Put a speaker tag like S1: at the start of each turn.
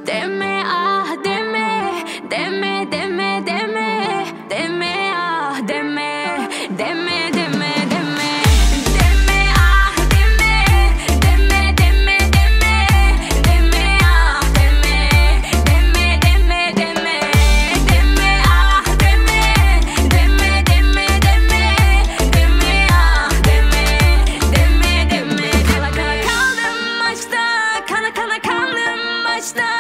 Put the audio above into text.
S1: Deme ah deme, deme deme deme, deme ah deme, deme deme deme. Deme ah deme, deme deme deme, deme ah deme, deme deme deme. Deme ah deme, deme deme deme, deme ah deme, deme deme deme. Kana kaldım başta, kana kaldım başta.